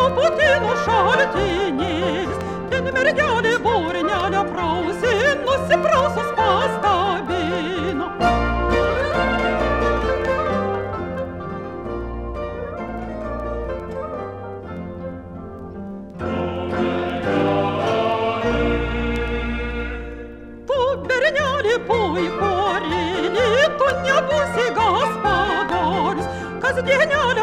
Путину шалетинец, ten mergiale bornelė prausinusi prausus pastabino. Tu bernelė puikorėlė, tu nebūsi gaspadorius, kasdienelė